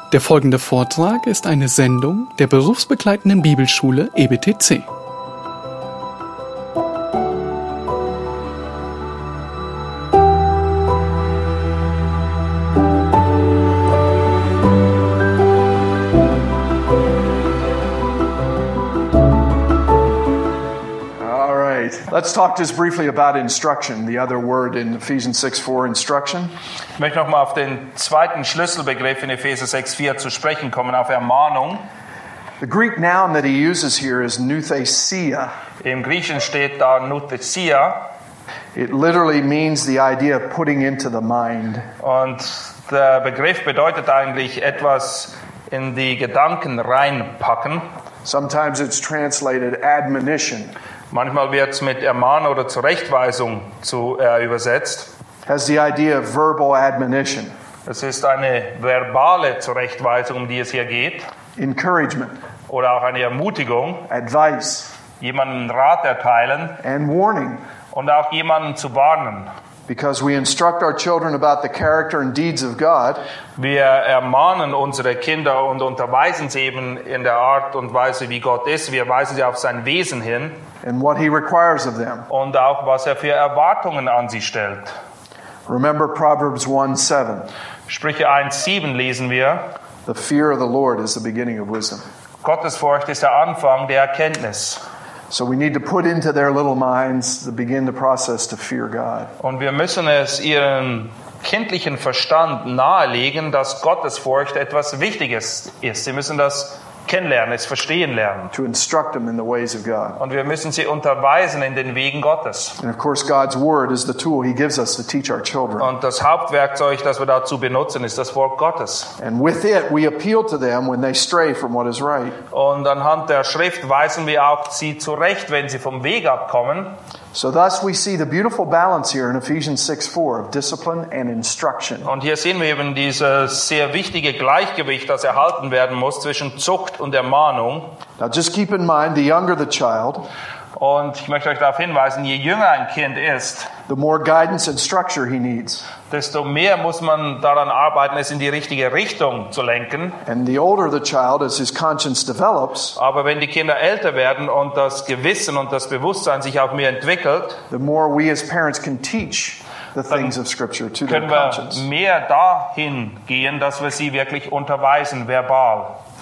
Der folgende Vortrag ist eine Sendung der berufsbegleitenden Bibelschule EBTC. Let's talk just briefly about instruction, the other word in Ephesians 6:4, instruction. Ich möchte nochmal auf den zweiten Schlüsselbegriff in Epheser 6,4 zu sprechen kommen, auf Ermahnung. The Greek noun that he uses here is nouthesia. Im Griechischen steht da nouthesia. It literally means the idea of putting into the mind. Und der Begriff bedeutet eigentlich etwas in die Gedanken reinpacken. Sometimes it's translated admonition. Manchmal wird es mit Ermahnung oder Zurechtweisung übersetzt. Has the idea of verbal admonition. Es ist eine verbale Zurechtweisung, um die es hier geht. Encouragement. Oder auch eine Ermutigung. Advice. Jemandem Rat erteilen. And warning. Und auch jemanden zu warnen. Because we instruct our children about the character and deeds of God. Wir ermahnen unsere Kinder und unterweisen sie eben in der Art und Weise, wie Gott ist. Wir weisen sie auf sein Wesen hin. And what he requires of them. Und auch, was er für Erwartungen an sie stellt. Remember Proverbs 1:7. Sprüche 1,7 lesen wir. The fear of the Lord is the beginning of wisdom. Gottesfurcht ist der Anfang der Erkenntnis. So we need to put into their little minds to begin the process to fear God. Und wir müssen es ihren kindlichen Verstand nahelegen, dass Gottesfurcht etwas Wichtiges ist. Sie müssen das kennenlernen, es verstehen lernen. To instruct them in the ways of God. Und wir müssen sie unterweisen in den Wegen Gottes. And of course God's word is the tool he gives us to teach our children. Und das Hauptwerkzeug, das wir dazu benutzen, ist das Wort Gottes. And with it we appeal to them when they stray from what is right. Und anhand der Schrift weisen wir auch sie zurecht, wenn sie vom Weg abkommen. So thus we see the beautiful balance here in Ephesians 6:4 of discipline and instruction. Und hier sehen wir eben dieses sehr wichtige Gleichgewicht, das erhalten werden muss zwischen Zucht und Ermahnung. Now just keep in mind, the younger the child, und ich möchte euch darauf hinweisen, je jünger ein Kind ist, the more guidance and structure he needs. Desto mehr muss man daran arbeiten, es in die richtige Richtung zu lenken. And the older the child, as his conscience develops, aber wenn die Kinder älter werden und das Gewissen und das Bewusstsein sich auch mehr entwickelt, the more we as parents can teach the things of Scripture to their können wir conscience. mehr dahin gehen, dass wir sie wirklich unterweisen, verbal.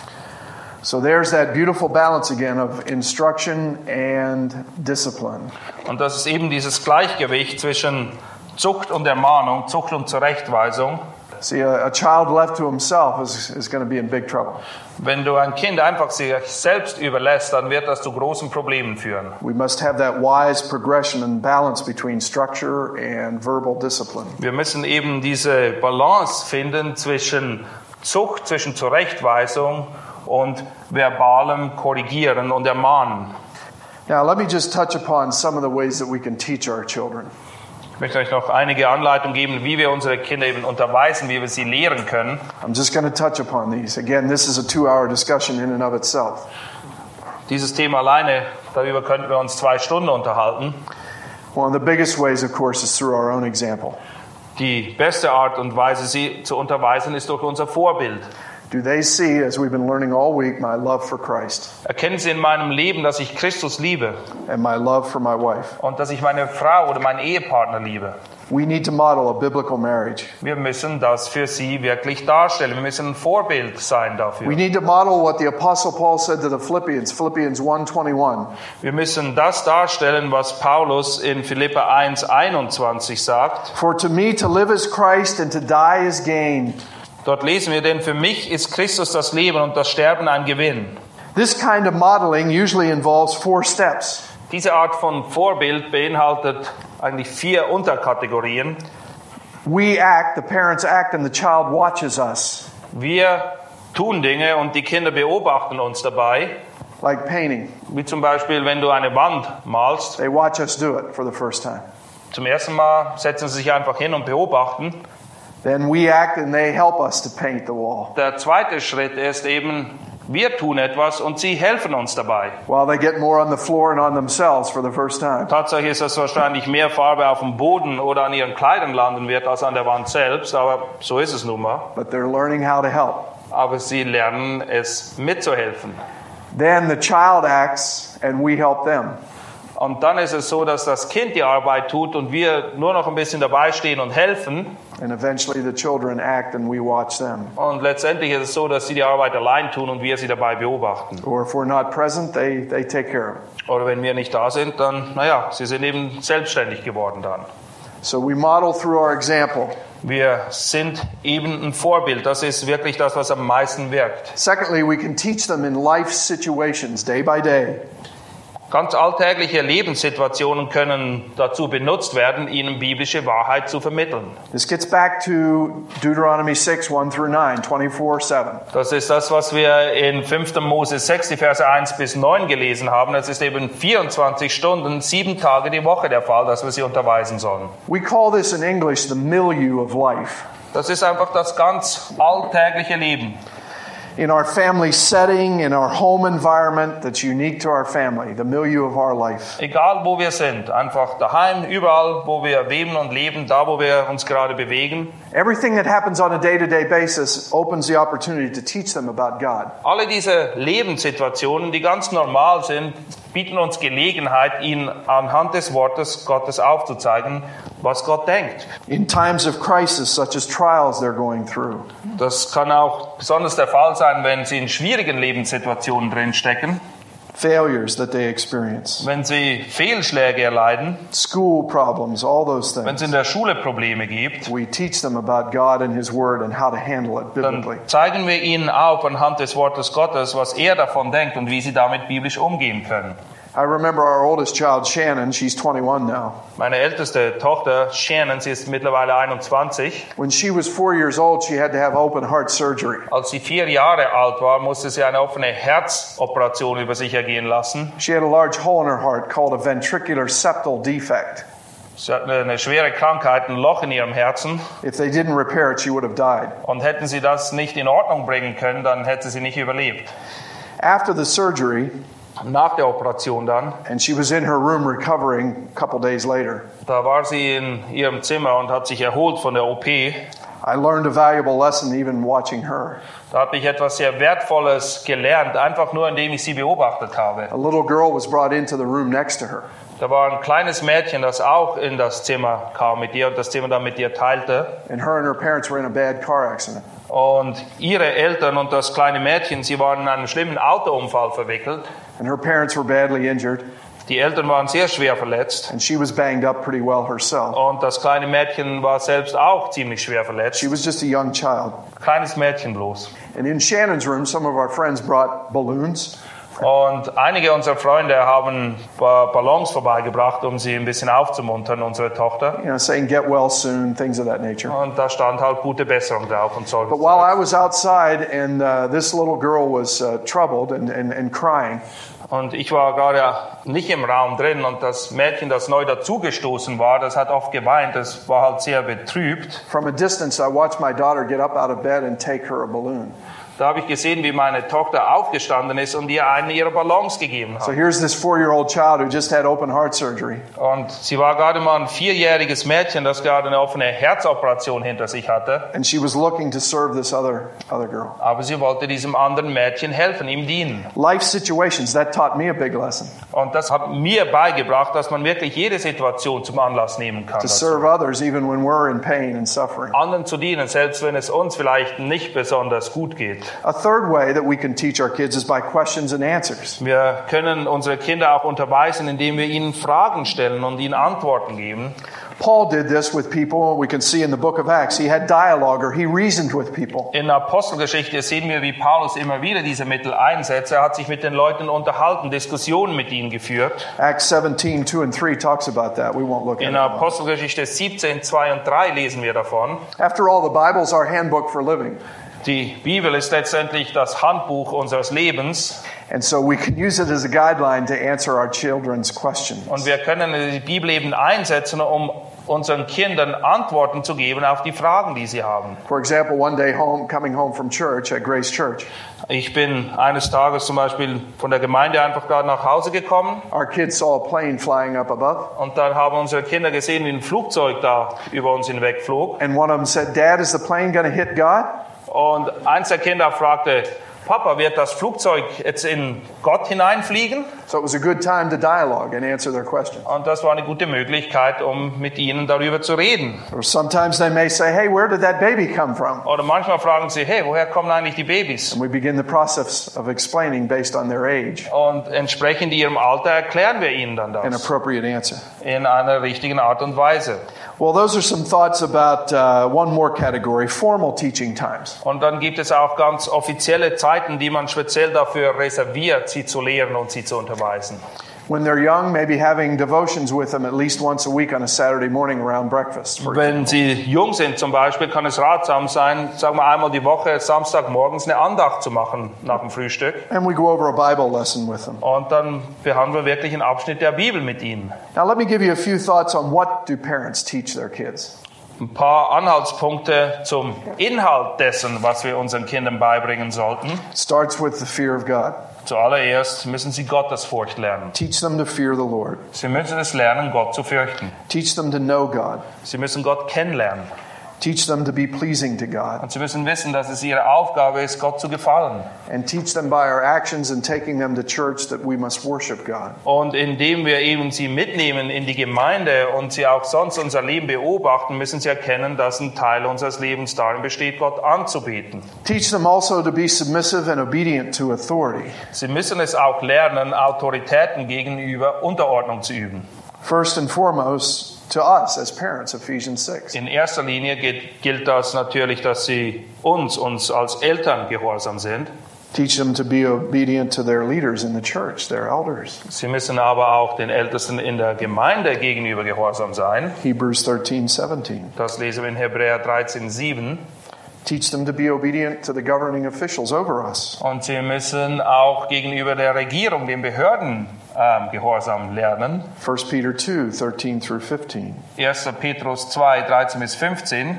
So there's that beautiful balance again of instruction and discipline. Und das ist eben dieses Gleichgewicht zwischen Zucht und Ermahnung, Zucht und Zurechtweisung. See, a child left to himself is going to be in big trouble. Wenn du ein Kind einfach sich selbst überlässt, dann wird das zu großen Problemen führen. We must have that wise progression and balance between structure and verbal discipline. Wir müssen eben diese Balance finden zwischen Zucht, zwischen Zurechtweisung und verbalem Korrigieren und Ermahnen. Now, let me just touch upon some of the ways that we can teach our children. Ich möchte euch noch einige Anleitungen geben, wie wir unsere Kinder eben unterweisen, wie wir sie lehren können. I'm just going to touch upon these. Again, this is a 2-hour discussion in and of itself. Dieses Thema alleine, darüber könnten wir uns 2 Stunden unterhalten. One of the biggest ways, of course, is through our own example. Die beste Art und Weise, sie zu unterweisen, ist durch unser Vorbild. Do they see, as we've been learning all week, my love for Christ? Erkennen sie in meinem Leben, dass ich Christus liebe and my love for my wife? und dass ich meine Frau oder meinen Ehepartner liebe? We need to model a biblical marriage. Wir müssen das für sie wirklich darstellen. Wir müssen ein Vorbild sein dafür. We need to model what the Apostle Paul said to the Philippians 1:21. Wir müssen das darstellen, was Paulus in Philipper 1:21 sagt. For to me to live is Christ and to die is gain. Dort lesen wir, denn für mich ist Christus das Leben und das Sterben ein Gewinn. This kind of modeling usually involves 4 steps. Diese Art von Vorbild beinhaltet eigentlich 4 Unterkategorien. We act, the parents act, and the child watches us. Wir tun Dinge und die Kinder beobachten uns dabei. Like painting. Wie zum Beispiel, wenn du eine Wand malst. They watch us do it for the first time. Zum ersten Mal setzen sie sich einfach hin und beobachten. Then we act and they help us to paint the wall. Der zweite Schritt ist eben, wir tun etwas und sie helfen uns dabei. While they get more on the floor and on themselves for the first time. Tatsächlich ist, dass wahrscheinlich mehr Farbe auf dem Boden oder an ihren Kleidern landen wird als an der Wand selbst, aber so ist es nun mal. But they're learning how to help. aber sie lernen es mitzuhelfen. Then the child acts and we help them. Und dann ist es so, dass das Kind die Arbeit tut und wir nur noch ein bisschen dabei stehen und helfen. And eventually the children act and we watch them. Und letztendlich ist es so, dass sie die Arbeit allein tun und wir sie dabei beobachten. Or if we're not present, they take care of it. Oder wenn wir nicht da sind, dann, sie sind eben selbstständig geworden dann. So we model through our example. Wir sind eben ein Vorbild. Das ist wirklich das, was am meisten wirkt. Secondly, we can teach them in life situations, day by day. Ganz alltägliche Lebenssituationen können dazu benutzt werden, ihnen biblische Wahrheit zu vermitteln. This gets back to Deuteronomy 6, 1 through 9, 24/7. Das ist das, was wir in 5. Mose 6, die Verse 1 bis 9 gelesen haben. Es ist eben 24 Stunden, 7 Tage die Woche der Fall, dass wir sie unterweisen sollen. We call this in English the milieu of life. Das ist einfach das ganz alltägliche Leben. In our family setting, in our home environment that's unique to our family, the milieu of our life. Egal wo wir sind, einfach daheim, überall, wo wir leben und leben, da wo wir uns gerade bewegen. Everything that happens on a day-to-day basis opens the opportunity to teach them about God. Alle diese Lebenssituationen, die ganz normal sind, bieten uns Gelegenheit, ihnen anhand des Wortes Gottes aufzuzeigen, was Gott denkt. In times of crisis, such as trials they're going through. Das kann auch besonders der Fall sein, wenn sie in schwierigen Lebenssituationen drinstecken. Failures that they experience. Wenn sie Fehlschläge erleiden. School problems, all those Wenn es things. in der Schule Probleme gibt. We teach them about God and His Word and how to handle it biblically. Dann zeigen wir ihnen auf anhand des Wortes Gottes, was er davon denkt und wie sie damit biblisch umgehen können. I remember our oldest child, Shannon, she's 21 now. Meine älteste Tochter, Shannon, sie ist mittlerweile 21. When she was 4 years old, she had to have open heart surgery. Als sie 4 Jahre alt war, musste sie eine offene Herzoperation über sich ergehen lassen. She had a large hole in her heart called a ventricular septal defect. Sie hat eine schwere Krankheit, ein Loch in ihrem Herzen. If they didn't repair it, she would have died. Und hätten sie das nicht in Ordnung bringen können, dann hätte sie nicht überlebt. After the surgery, Nach der Operation dann, and she was in her room recovering a couple days later, da war sie in ihrem Zimmer und hat sich erholt von der OP. I learned a valuable lesson even watching her. Da habe ich etwas sehr Wertvolles gelernt, einfach nur indem ich sie beobachtet habe. A little girl was brought into the room next to her. Da war ein kleines Mädchen, das auch in das Zimmer kam mit ihr und das Zimmer dann mit ihr teilte. And her and her parents were in a bad car accident. Und ihre Eltern und das kleine Mädchen, sie waren in einen schlimmen Autounfall verwickelt. And her parents were badly injured. Die Eltern waren sehr schwer verletzt. And she was banged up pretty well herself. Und das kleine Mädchen war selbst auch ziemlich schwer verletzt. She was just a young child. Kleines Mädchen bloß. And in Shannon's room, some of our friends brought balloons. Und einige unserer Freunde haben Ballons vorbeigebracht, um sie ein bisschen aufzumuntern, unsere Tochter. You know, saying get well soon, things of that nature. Und da stand halt gute Besserung drauf und so. But while I was outside and this little girl was troubled and crying, Und ich war gerade nicht im Raum drin und das Mädchen, das neu dazugestoßen war, das hat oft geweint, das war halt sehr betrübt. from a distance, I watched my daughter get up out of bed and take her a balloon. Da habe ich gesehen, wie meine Tochter aufgestanden ist und ihr einen ihrer Ballons gegeben So hat. here's this 4-year-old child who just had open heart surgery. Und sie war gerade mal ein 4-jähriges Mädchen, das gerade eine offene Herzoperation hinter sich hatte. And she was looking to serve this other girl. Aber sie wollte diesem anderen Mädchen helfen, ihm dienen. Life situations, that taught me a big lesson. Und das hat mir beigebracht, dass man wirklich jede Situation zum Anlass nehmen kann. To serve others even when we're in pain and suffering. Anderen zu dienen, selbst wenn es uns vielleicht nicht besonders gut geht. A third way that we can teach our kids is by questions and answers. Wir können unsere Kinder auch unterweisen, indem wir ihnen Fragen stellen und ihnen Antworten geben. Paul did this with people. We can see in the book of Acts. He had dialogue, or he reasoned with people. In der Apostelgeschichte sehen wir, wie Paulus immer wieder diese Mittel einsetzt. Er hat sich mit den Leuten unterhalten, Diskussionen mit ihnen geführt. Acts 17, 2 and 3 talks about that. We won't look at In it. der now. Apostelgeschichte 17, 2 und 3 lesen wir davon. After all, the Bible is our handbook for living. Die Bibel ist letztendlich das Handbuch unseres Lebens. And so we can use it as a guideline to answer our children's questions. Und wir können die Bibel eben einsetzen, um unseren Kindern Antworten zu geben auf die Fragen, die sie haben. For example, one day coming home from church at Grace Church, Ich bin eines Tages zum Beispiel von der Gemeinde einfach gerade nach Hause gekommen our kids saw a plane flying up above. und dann haben unsere Kinder gesehen, wie ein Flugzeug da über uns hinweg flog. And one of them said, "Dad, is the plane going to hit God?" Und eins der Kinder fragte, Papa, wird das Flugzeug jetzt in Gott hineinfliegen? So it was a good time to dialogue and answer their question. Und das war eine gute Möglichkeit, um mit ihnen darüber zu reden. Or sometimes they may say, hey, where did that baby come from? Oder manchmal fragen sie, hey, woher kommen eigentlich die Babys? And we begin the process of explaining based on their age, Und entsprechend ihrem Alter erklären wir ihnen dann an das appropriate answer. in einer richtigen Art und Weise. Well, those are some thoughts about one more category, formal teaching times. Und dann gibt es auch ganz offizielle Zeiten, die man speziell dafür reserviert, sie zu lehren und sie zu unterweisen. When they're young, maybe having devotions with them at least once a week on a Saturday morning around breakfast. For Wenn sie jung sind zum Beispiel, kann es ratsam sein, sagen wir einmal die Woche, Samstagmorgens eine Andacht zu machen nach dem Frühstück. And we go over a Bible lesson with them. Und dann behandeln wir wirklich einen Abschnitt der Bibel mit ihnen. Now let me give you a few thoughts on what do parents teach their kids. Ein paar Anhaltspunkte zum Inhalt dessen, was wir unseren Kindern beibringen sollten. It starts with the fear of God. Zuallererst müssen sie Gottesfurcht lernen. Teach them to fear the Lord. Sie müssen es lernen, Gott zu fürchten. Teach them to know God. Sie müssen Gott kennenlernen. Teach them to be pleasing to God. Und sie müssen wissen, dass es ihre Aufgabe ist, Gott zu gefallen. And teach them by our actions and taking them to church that we must worship God. Und indem wir eben sie mitnehmen in die Gemeinde und sie auch sonst unser Leben beobachten, müssen sie erkennen, dass ein Teil unseres Lebens darin besteht, Gott anzubeten. Teach them also to be submissive and obedient to authority. Sie müssen es auch lernen, Autoritäten gegenüber Unterordnung zu üben. First and foremost, to us as parents, Ephesians 6. In erster Linie gilt das natürlich, dass sie uns als Eltern gehorsam sind. Teach them to be obedient to their leaders in the church, their elders. Sie müssen aber auch den Ältesten in der Gemeinde gegenüber gehorsam sein. Hebrews 13:17. Das lesen wir in Hebräer 13,7. Teach them to be obedient to the governing officials over us. Und sie müssen auch gegenüber der Regierung, den Behörden, Gehorsam lernen. 1 Peter 2:13 through 15. 1. Petrus 2, 13 bis 15.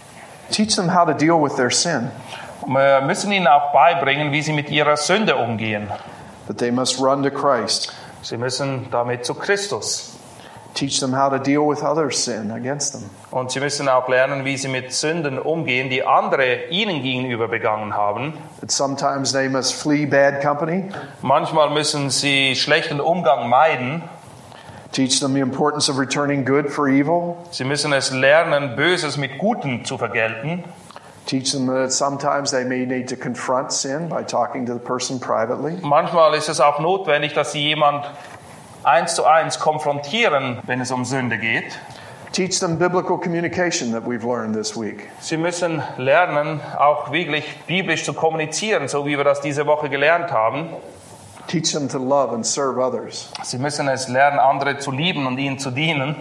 Teach them how to deal with their sin, Wir müssen ihnen auch beibringen, wie sie mit ihrer Sünde umgehen. that they must run to Christ. Sie müssen damit zu Christus. Teach them how to deal with others' sin against them. Und sie müssen auch lernen, wie sie mit Sünden umgehen, die andere ihnen gegenüber begangen haben. That sometimes they must flee bad company. Manchmal müssen sie schlechten Umgang meiden. Teach them the importance of returning good for evil. Sie müssen es lernen, Böses mit Gutem zu vergelten. Teach them that sometimes they may need to confront sin by talking to the person privately. Manchmal ist es auch notwendig, dass sie jemand 1:1 konfrontieren, wenn es um Sünde geht. Teach them biblical communication that we've learned this week. Sie müssen lernen, auch wirklich biblisch zu kommunizieren, so wie wir das diese Woche gelernt haben. Teach them to love and serve others. Sie müssen es lernen, andere zu lieben und ihnen zu dienen.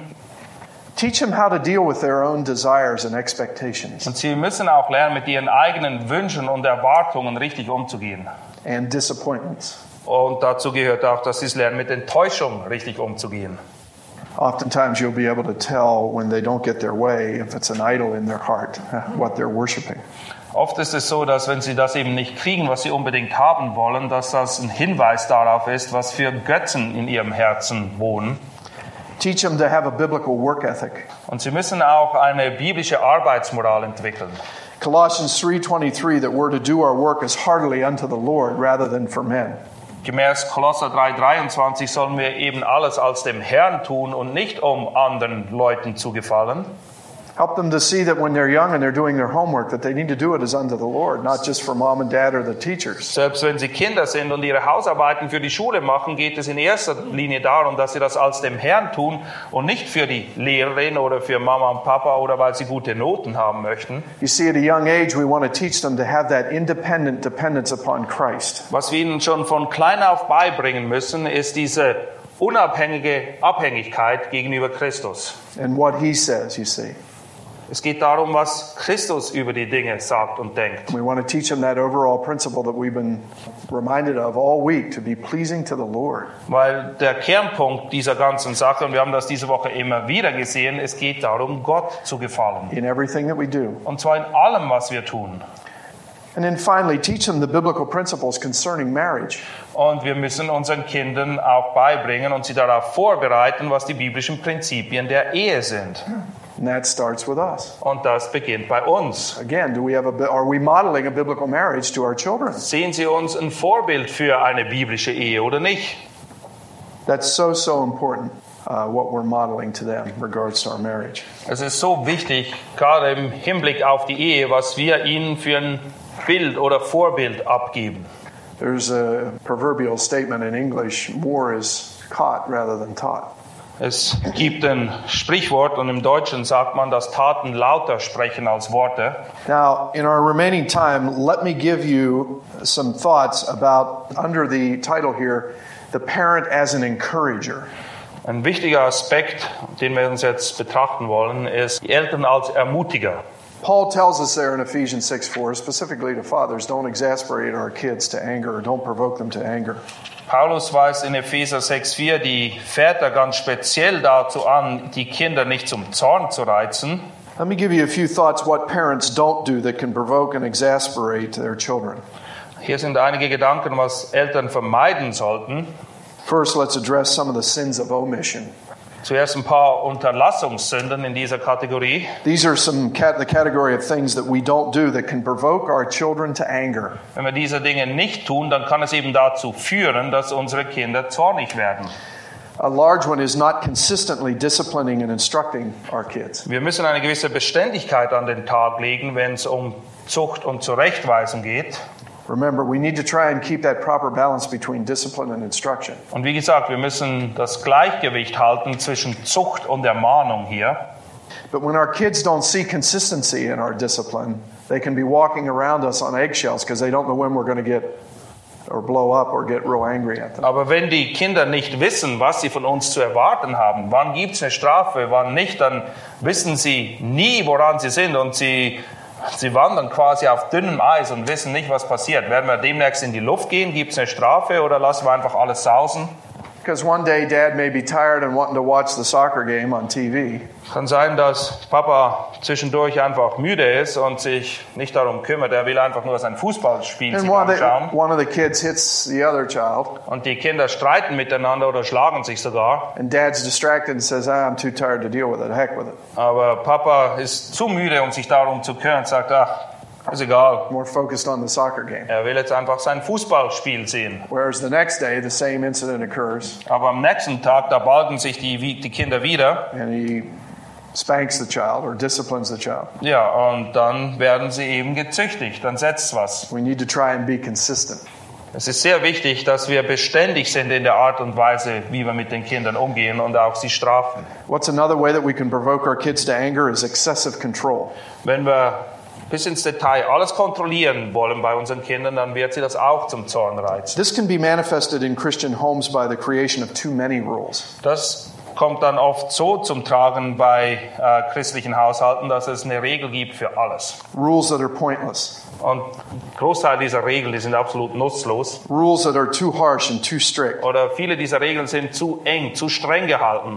Teach them how to deal with their own desires and expectations Und sie müssen auch lernen, mit ihren eigenen Wünschen und Erwartungen richtig umzugehen. and disappointments. Und dazu gehört auch, dass sie es lernen, mit Enttäuschung richtig umzugehen. Oftentimes you'll be able to tell when they don't get their way if it's an idol in their heart, what they're worshiping. Oft ist es so, dass wenn sie das eben nicht kriegen, was sie unbedingt haben wollen, dass das ein Hinweis darauf ist, was für Götzen in ihrem Herzen wohnen. Teach them to have a biblical work ethic. Und sie müssen auch eine biblische Arbeitsmoral entwickeln. Colossians 3:23, that we're to do our work as heartily unto the Lord rather than for men. Gemäß Kolosser 3,23 sollen wir eben alles als dem Herrn tun und nicht um anderen Leuten zu gefallen. Help them to see that when they're young and they're doing their homework, that they need to do it as unto the Lord, not just for mom and dad or the teachers. Selbst wenn sie Kinder sind und ihre Hausarbeiten für die Schule machen, geht es in erster Linie darum, dass sie das als dem Herrn tun und nicht für die Lehrerin oder für Mama und Papa oder weil sie gute Noten haben möchten. You see, at a young age, we want to teach them to have that independent dependence upon Christ. Was wir ihnen schon von klein auf beibringen müssen, ist diese unabhängige Abhängigkeit gegenüber Christus. And what he says, you see. Es geht darum, was Christus über die Dinge sagt und denkt. We want to teach them that overall principle that we've been reminded of all week, to be pleasing to the Lord. Weil der Kernpunkt dieser ganzen Sache, und wir haben das diese Woche immer wieder gesehen, es geht darum, Gott zu gefallen. In everything that we do. Und zwar in allem, was wir tun. And then finally, teach them the biblical principles concerning marriage. Und wir müssen unseren Kindern auch beibringen und sie darauf vorbereiten, was die biblischen Prinzipien der Ehe sind. And that starts with us. Und das beginnt bei uns. Again, are we modeling a biblical marriage to our children? Sehen Sie uns ein Vorbild für eine biblische Ehe oder nicht? That's so important, what we're modeling to them in regards to our marriage. Es ist so wichtig, gerade im Hinblick auf die Ehe, was wir ihnen für ein Bild oder Vorbild abgeben. There's a proverbial statement in English, more is caught rather than taught. Es gibt ein Sprichwort und im Deutschen sagt man, dass Taten lauter sprechen als Worte. Now, in our remaining time, let me give you some thoughts about, under the title here, the parent as an encourager. Ein wichtiger Aspekt, den wir uns jetzt betrachten wollen, ist die Eltern als Ermutiger. Paul tells us there in Ephesians 6:4, specifically to fathers, don't exasperate our kids to anger, or don't provoke them to anger. Paulus weist in Epheser 6,4 die Väter ganz speziell dazu an, die Kinder nicht zum Zorn zu reizen. Let me give you a few thoughts what parents don't do that can provoke and exasperate their children. Hier sind einige Gedanken, was Eltern vermeiden sollten. First, let's address some of the sins of omission. Zuerst ein paar Unterlassungssünden in dieser Kategorie. These are the category of things that we don't do that can provoke our children to anger. Wenn wir diese Dinge nicht tun, dann kann es eben dazu führen, dass unsere Kinder zornig werden. A large one is not consistently disciplining and instructing our kids. Wir müssen eine gewisse Beständigkeit an den Tag legen, wenn es um Zucht und Zurechtweisung geht. Remember, we need to try and keep that proper balance between discipline and instruction. Und wie gesagt, wir müssen das Gleichgewicht halten zwischen Zucht und Ermahnung hier. But when our kids don't see consistency in our discipline, they can be walking around us on eggshells because they don't know when we're going to get or blow up or get real angry at them. Aber wenn die Kinder nicht wissen, was sie von uns zu erwarten haben, wann gibt es eine Strafe, wann nicht, dann wissen sie nie, woran sie sind und sie wandern quasi auf dünnem Eis und wissen nicht, was passiert. Werden wir demnächst in die Luft gehen? Gibt es eine Strafe oder lassen wir einfach alles sausen? Because one day Dad may be tired and wanting to watch the soccer game on TV. Kann sein, dass Papa zwischendurch einfach müde ist und sich nicht darum kümmert. Er will einfach nur sein Fußballspiel And sich anschauen. one of the kids hits the other child. Und die Kinder streiten miteinander oder schlagen sich sogar. And Dad's distracted and says, I'm too tired to deal with it. Heck with it. Aber Papa ist zu müde, um sich darum zu kümmern. Sagt, ach, ist egal. More focused on the soccer game. Er will jetzt einfach sein Fußballspiel sehen. Whereas the next day, the same incident occurs. Aber am nächsten Tag, da balgen sich die Kinder wieder. And he spanks the child or disciplines the child. Ja, und dann werden sie eben gezüchtigt. Dann setzt was. We need to try and be consistent. Es ist sehr wichtig, dass wir beständig sind in der Art und Weise, wie wir mit den Kindern umgehen und auch sie strafen. What's another way that we can provoke our kids to anger is excessive control. Wenn wir bis ins Detail alles kontrollieren wollen bei unseren Kindern, dann wird sie das auch zum Zorn reizen. This can be manifested in Christian homes by the creation of too many rules. Das kommt dann oft so zum Tragen bei christlichen Haushalten, dass es eine Regel gibt für alles. Rules that are pointless. Und ein Großteil dieser Regeln, die sind absolut nutzlos. Rules that are too harsh and too strict. Oder viele dieser Regeln sind zu eng, zu streng gehalten.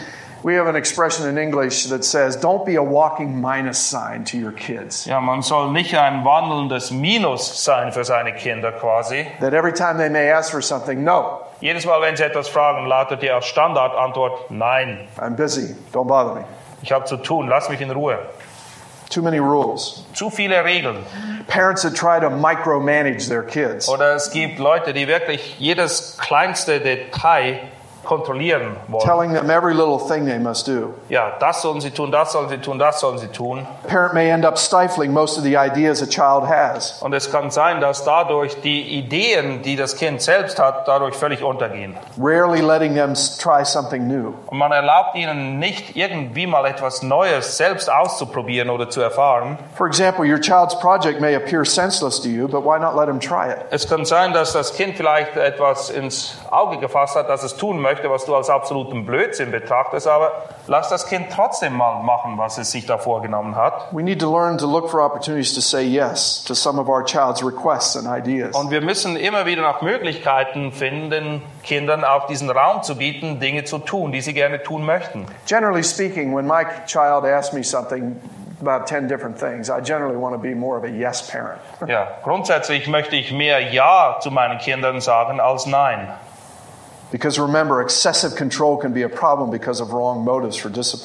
We have an expression in English that says, don't be a walking minus sign to your kids. Ja, man soll nicht ein wandelndes Minus sein für seine Kinder quasi. That every time they may ask for something, no. Jedes Mal, wenn sie etwas fragen, lautet die Standardantwort, nein. I'm busy. Don't bother me. Ich habe zu tun, lass mich in Ruhe. Too many rules. Zu viele Regeln. Parents that try to micromanage their kids. Oder es gibt Leute, die wirklich jedes kleinste Detail kontrollieren wollen. Telling them every little thing they must do. Ja, das sollen sie tun, das sollen sie tun, das sollen sie tun. Parent may end up stifling most of the ideas a child has. Und es kann sein, dass dadurch die Ideen, die das Kind selbst hat, dadurch völlig untergehen. Rarely letting them try something new. Und man erlaubt ihnen nicht, irgendwie mal etwas Neues selbst auszuprobieren oder zu erfahren. For example, your child's project may appear senseless to you, but why not let him try it? Es kann sein, dass das Kind vielleicht etwas ins Auge gefasst hat, das es tun möchte, was du als absoluten Blödsinn betrachtest, aber lass das Kind trotzdem mal machen, was es sich da vorgenommen hat. We need to learn to look for opportunities to say yes to some of our child's requests and ideas. Und wir müssen immer wieder nach Möglichkeiten finden, den Kindern auch diesen Raum zu bieten, Dinge zu tun, die sie gerne tun möchten. Generally speaking, when my child asks me something about 10 different things, I generally want to be more of a yes parent. Ja, grundsätzlich möchte ich mehr Ja zu meinen Kindern sagen als Nein. Because remember, excessive control can be a problem because of wrong motives for discipline.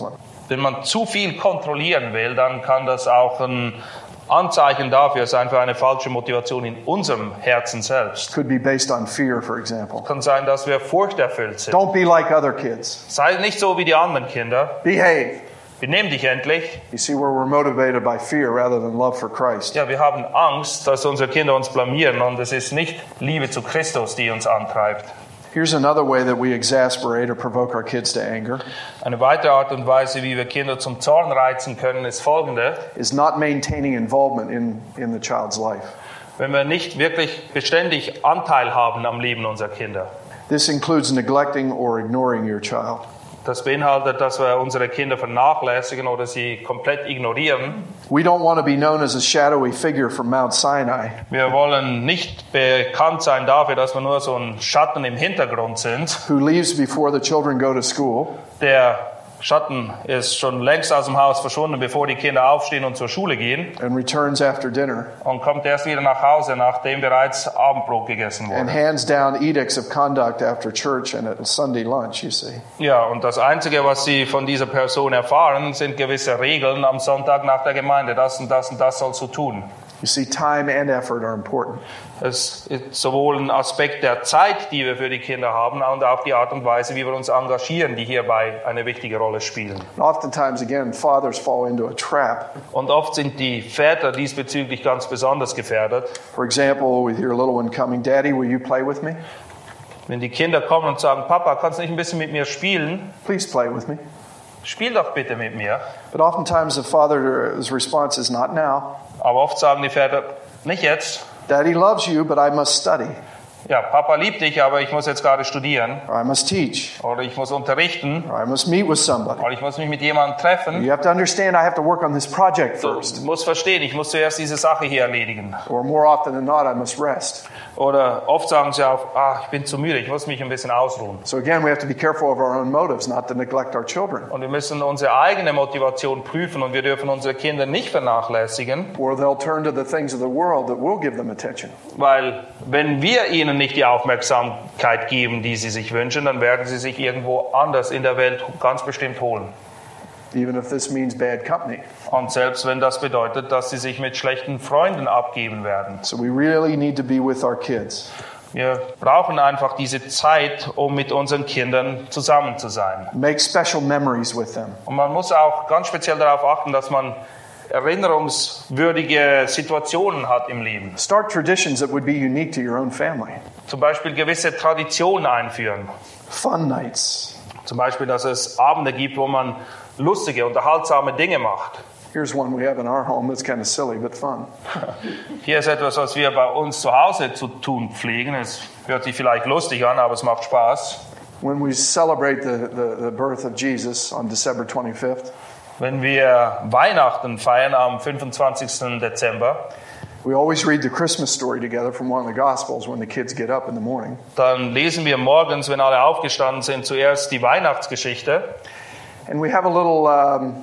Wenn man zu viel kontrollieren will, dann kann das auch ein Anzeichen dafür sein für eine falsche Motivation in unserem Herzen selbst. Could be based on fear, for example. Kann sein, dass wir furchterfüllt sind. Don't be like other kids. Sei nicht so wie die anderen Kinder. Behave. Benimm dich endlich. You see where we're motivated by fear rather than love for Christ. Ja, wir haben Angst, dass unsere Kinder uns blamieren und es ist nicht Liebe zu Christus, die uns antreibt. Here's another way that we exasperate or provoke our kids to anger. Eine weitere Art und Weise, wie wir Kinder zum Zorn reizen können, ist folgende. Is not maintaining involvement in the child's life. Wenn wir nicht wirklich beständig Anteil haben am Leben unserer Kinder. This includes neglecting or ignoring your child. Das beinhaltet, dass wir unsere Kinder vernachlässigen oder sie komplett ignorieren. We don't want to be known as a shadowy figure from Mount Sinai. Wir wollen nicht bekannt sein dafür, dass wir nur so ein Schatten im Hintergrund sind. Who leaves before the children go to school. Der Schatten ist schon längst aus dem Haus verschwunden, bevor die Kinder aufstehen und zur Schule gehen. And returns after dinner. Und kommt erst wieder nach Hause, nachdem bereits Abendbrot gegessen And wurde. hands down edicts of conduct after church and at Sunday lunch, you see. Ja, und das Einzige, was sie von dieser Person erfahren, sind gewisse Regeln am Sonntag nach der Gemeinde. Das und das und das sollst du tun. You see, time and effort are important. Es ist sowohl ein Aspekt der Zeit, die wir für die Kinder haben, und auch die Art und Weise, wie wir uns engagieren, die hierbei eine wichtige Rolle spielen. And oftentimes, again, fathers fall into a trap. Und oft sind die Väter diesbezüglich ganz besonders gefährdet. For example, we hear a little one coming, Daddy, will you play with me? Wenn die Kinder kommen und sagen, Papa, kannst du nicht ein bisschen mit mir spielen? Please play with me. Spiel doch bitte mit mir. But oftentimes the father's response is not now. Aber oft sagen die Väter, nicht jetzt. Daddy loves you, but I must study. Ja, Papa liebt dich, aber ich muss jetzt gerade studieren. Or I must teach. Oder ich muss unterrichten. Or I must meet with somebody. Oder ich muss mich mit jemandem treffen. You have to understand I have to work on this project Du first. musst verstehen, ich muss zuerst diese Sache hier erledigen. Or more often than not, I must rest. Oder oft sagen sie auch, ich bin zu müde, ich muss mich ein bisschen ausruhen. So again, we have to be careful of our own motives, not to neglect our children. Und wir müssen unsere eigene Motivation prüfen und wir dürfen unsere Kinder nicht vernachlässigen, Or they'll turn to the things of the world that will give them attention. weil wenn wir ihnen nicht die Aufmerksamkeit geben, die sie sich wünschen, dann werden sie sich irgendwo anders in der Welt ganz bestimmt holen. Even if this means bad company. Und selbst wenn das bedeutet, dass sie sich mit schlechten Freunden abgeben werden. So we really need to be with our kids. Wir brauchen einfach diese Zeit, um mit unseren Kindern zusammen zu sein. Make special memories with them. Und man muss auch ganz speziell darauf achten, dass man erinnerungswürdige Situationen hat im Leben. Start traditions that would be unique to your own family. Zum Beispiel gewisse Traditionen einführen. Fun nights. Zum Beispiel, dass es Abende gibt, wo man lustige, unterhaltsame Dinge macht. Here's one we have in our home that's kind of silly but fun. Hier ist etwas, was wir bei uns zu Hause zu tun pflegen. Es hört sich vielleicht lustig an, aber es macht Spaß. When we celebrate the birth of Jesus on December 25th, Wenn wir Weihnachten feiern am 25. Dezember, we always read the Christmas story together from one of the Gospels when the kids get up in the morning. dann lesen wir morgens, wenn alle aufgestanden sind, zuerst die Weihnachtsgeschichte. And we have a little,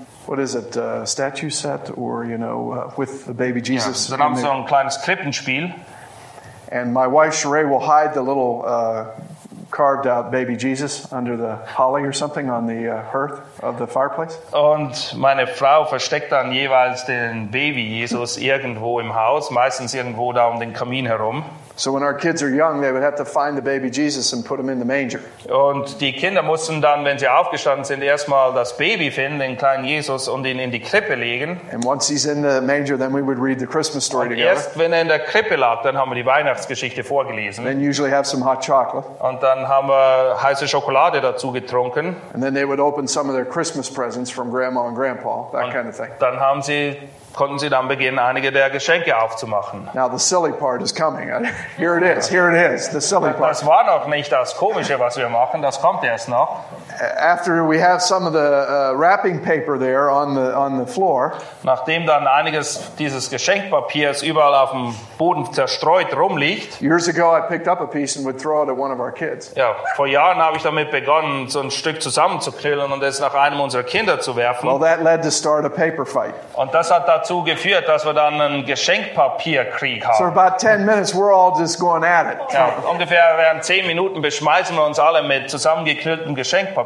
statue set or, with the baby Jesus. Dann haben in wir so there. ein kleines Krippenspiel. And my wife, Sheree, will hide the little carved out baby Jesus under the holly or something on the hearth of the fireplace. Und meine Frau versteckt dann jeweils den Baby Jesus irgendwo im Haus, meistens irgendwo da um den Kamin herum. So when our kids are young, they would have to find the baby Jesus and put him in the manger. Und die Kinder mussten dann, wenn sie aufgestanden sind, erstmal das Baby finden, den kleinen Jesus, und ihn in die Krippe legen. And once he's in the manger, then we would read the Christmas story Und together. erst wenn er in der Krippe lag, dann haben wir die Weihnachtsgeschichte vorgelesen. Then usually have some hot chocolate. Und dann haben wir heiße Schokolade dazu getrunken. And then they would open some of their Christmas presents from Grandma and Grandpa, that kind of thing. Dann konnten sie dann beginnen, einige der Geschenke aufzumachen. Now the silly part is coming. Here it is, the silly part. Das war noch nicht das Komische, was wir machen, das kommt erst noch. After we have some of the wrapping paper there on the floor, Nachdem dann einiges dieses Geschenkpapiers überall auf dem Boden zerstreut rumliegt. years ago I picked up a piece and would throw it at one of our kids. Ja, vor Jahren habe ich damit begonnen, so ein Stück zusammenzuknüllen und es nach einem unserer Kinder zu werfen. Well, that led to start a paper fight. Und das hat dazu geführt, dass wir dann einen Geschenkpapierkrieg So haben. about 10 minutes, we're all just going at it. Ja, ungefähr während 10 Minuten beschmeißen wir uns alle mit zusammengeknülltem Geschenkpapier.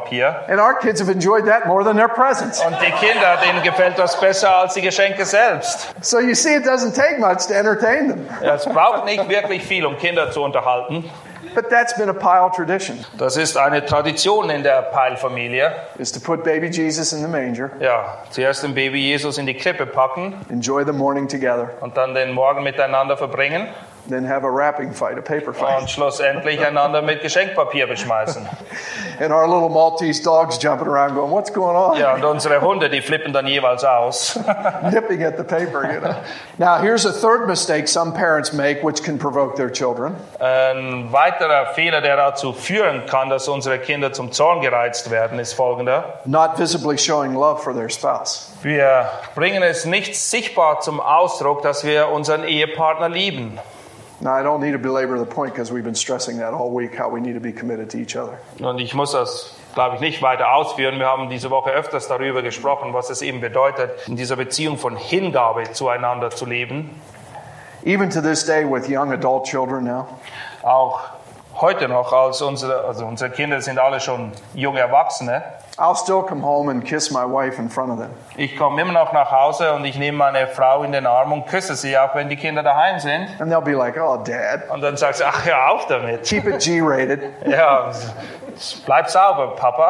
Geschenkpapier. And our kids have enjoyed that more than their presents. Und die Kinder, denen gefällt das besser als die Geschenke selbst. So you see, it doesn't take much to entertain them. Ja, es braucht nicht wirklich viel, um Kinder zu unterhalten. But that's been a Pyle tradition, Das ist eine Tradition in der Pyle-Familie. is to put baby Jesus in the manger, Ja, zuerst den Baby Jesus in die Krippe packen enjoy the morning together, und dann den Morgen miteinander verbringen then have a wrapping fight, a paper und fight. schlussendlich einander mit Geschenkpapier beschmeißen. And our little Maltese dogs jumping around going, what's going on? Ja, und unsere Hunde, die flippen dann jeweils aus. Nipping at the paper, you know. Now, here's a third mistake some parents make which can provoke their children. Ein weiterer Fehler, der dazu führen kann, dass unsere Kinder zum Zorn gereizt werden, ist folgender. Not visibly showing love for their spouse. Wir bringen es nicht sichtbar zum Ausdruck, dass wir unseren Ehepartner lieben. Now, I don't need to belabor the point because we've been stressing that all week, how we need to be committed to each other. Und ich muss das, glaube ich, nicht weiter ausführen. Wir haben diese Woche öfters darüber gesprochen, was es eben bedeutet, in dieser Beziehung von Hingabe zueinander zu leben. Even to this day with young adult children now, Auch heute noch, als unsere Kinder sind alle schon junge Erwachsene. I'll still come home and kiss my wife in front of them. Ich komme immer noch nach Hause und ich nehme meine Frau in den Arm und küsse sie, auch wenn die Kinder daheim sind. And they'll be like, oh, Dad, Und dann sagt sie, ach, hör auf damit. keep it G-rated. Ja, bleib sauber, Papa.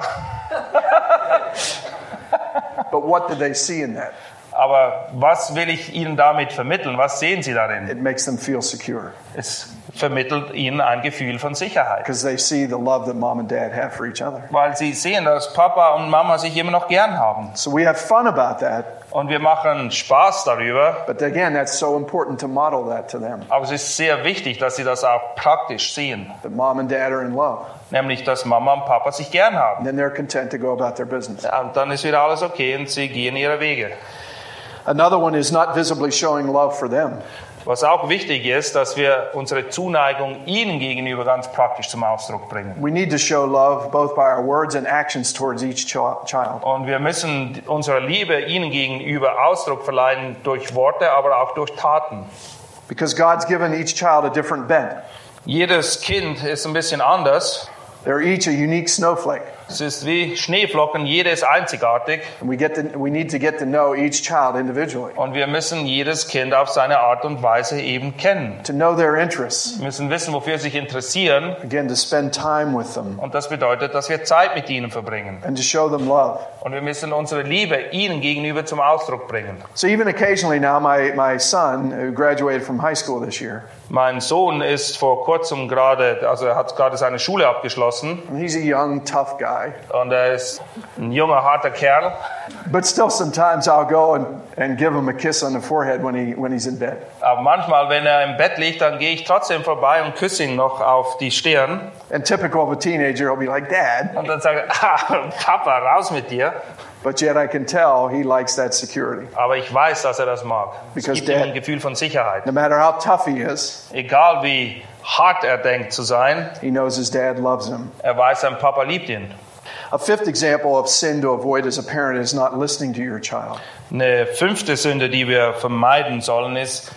But what do they see in that? Aber was will ich ihnen damit vermitteln? Was sehen sie darin? It makes them feel secure Es vermittelt ihnen ein Gefühl von Sicherheit. because they see the love that mom and dad have for each other. Weil sie sehen, dass Papa und Mama sich immer noch gern haben. So we have fun about that. Und wir machen Spaß darüber. But again, that's so important to model that to them, Aber es ist sehr wichtig, dass sie das auch praktisch sehen. that mom and dad are in love. Nämlich, dass Mama und Papa sich gern And haben. then they're content to go about their business. Ja, und dann ist wieder alles okay und sie gehen ihre Wege. Another one is not visibly showing love for them. Was auch wichtig ist, dass wir unsere Zuneigung ihnen gegenüber ganz praktisch zum Ausdruck bringen. We need to show love both by our words and actions towards each child. Und wir müssen unserer Liebe ihnen gegenüber Ausdruck verleihen durch Worte, aber auch durch Taten. Because God's given each child a different bent. Jedes Kind ist ein bisschen anders. They're each a unique snowflake. Es ist wie Schneeflocken, jede ist einzigartig. And we need to get to know each child individually, Und wir müssen jedes Kind auf seine Art und Weise eben kennen. to know their interests. Wir müssen wissen, wofür sie sich interessieren. Again, to spend time with them Und das bedeutet, dass wir Zeit mit ihnen verbringen. and to show them love. Und wir müssen unsere Liebe ihnen gegenüber zum Ausdruck bringen. So even occasionally now, my son, who graduated from high school this year, Mein Sohn ist vor kurzem er hat gerade seine Schule abgeschlossen. and he's a young, tough guy. Und er ist ein junger, harter Kerl. But still sometimes I'll go and give him a kiss on the forehead when he's in bed. Aber manchmal, wenn er im Bett liegt, dann gehe ich trotzdem vorbei und küsse ihn noch auf die Stirn. And typical of a teenager, he'll be like, Dad. Und dann sage ich, Papa, raus mit dir. But yet I can tell he likes that security. Aber ich weiß, dass er das mag. Es Because gibt ihm Dad- ein Gefühl von Sicherheit. No matter how tough he is, Egal wie hart er denkt zu sein, he knows his dad loves him. er weiß, sein Papa liebt ihn. A fifth example of sin to avoid as a parent is not listening to your child. Eine fünfte Sünde, die wir vermeiden sollen, ist,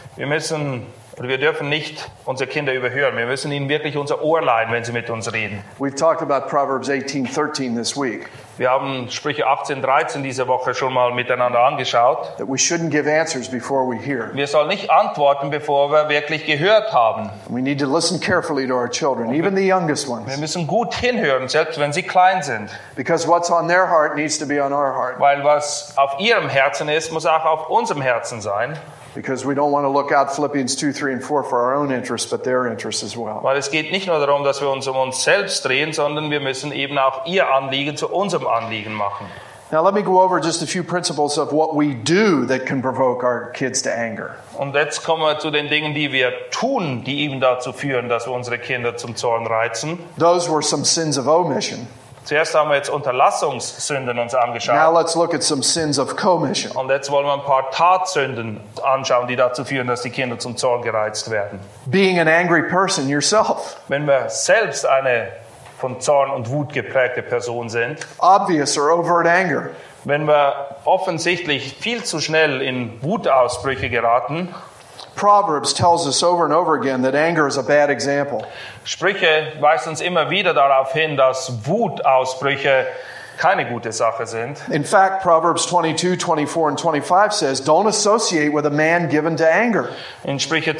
wir dürfen nicht unsere Kinder überhören. Wir müssen ihnen wirklich unser Ohr leihen, wenn sie mit uns reden. We've talked about Proverbs 18:13 this week, Wir haben Sprüche 18:13 diese Woche schon mal miteinander angeschaut. that we shouldn't give answers before we hear. Wir sollen nicht antworten, bevor wir wirklich gehört haben. We need to listen carefully to our children, even the youngest Wir ones, müssen gut hinhören, selbst wenn sie klein sind. because what's on their heart needs to be on our heart, Weil was auf ihrem Herzen ist, muss auch auf unserem Herzen sein. because we don't want to look out Philippians 2, 3, and 4 for our own interests, but their interests as well. Weil es geht nicht nur darum, dass wir uns um uns selbst drehen, sondern wir müssen eben auch ihr Anliegen zu unserem Anliegen machen. Now let me go over just a few principles of what we do that can provoke our kids to anger. Und jetzt kommen wir zu den Dingen, die wir tun, die eben dazu führen, dass wir unsere Kinder zum Zorn reizen. Those were some sins of omission. Zuerst haben wir jetzt Unterlassungssünden uns Now angeschaut. let's look at some sins of commission. Und jetzt wollen wir ein paar Tatsünden anschauen, die dazu führen, dass die Kinder zum Zorn gereizt werden. Being an angry person yourself, Wenn wir selbst eine von Zorn und Wut geprägte Person sind, obvious or overt anger, wenn wir offensichtlich viel zu schnell in Wutausbrüche geraten, Proverbs tells us over and over again that anger is a bad example. Sprüche weist uns immer wieder darauf hin, dass Wutausbrüche keine gute Sache sind. In fact, Proverbs 22, 24, and 25 says, don't associate with a man given to anger. In Sprüche